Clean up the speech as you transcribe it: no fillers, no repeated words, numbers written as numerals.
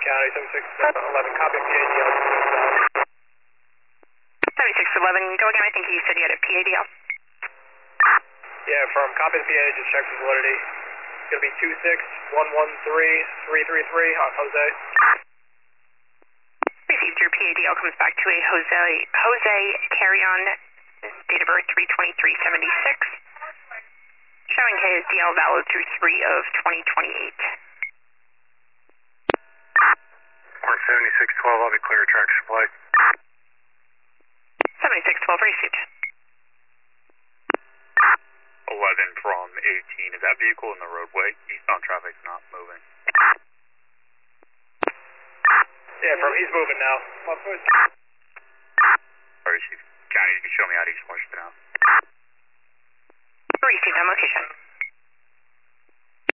County, 7611, copy PADL. 7611, go again, I think you said you had a PADL. Yeah, from copy the PA, just check for validity. It's going to be 26113-333 on Jose. Received your PADL, comes back to a Jose Carrion, date of birth 3/23/76. Showing his DL valid through 3/2028. Mark 7612, I'll be clear of track supply. 7612, received. 11 from 18, is that vehicle in the roadway? Eastbound traffic's not moving. Yeah, he's moving now.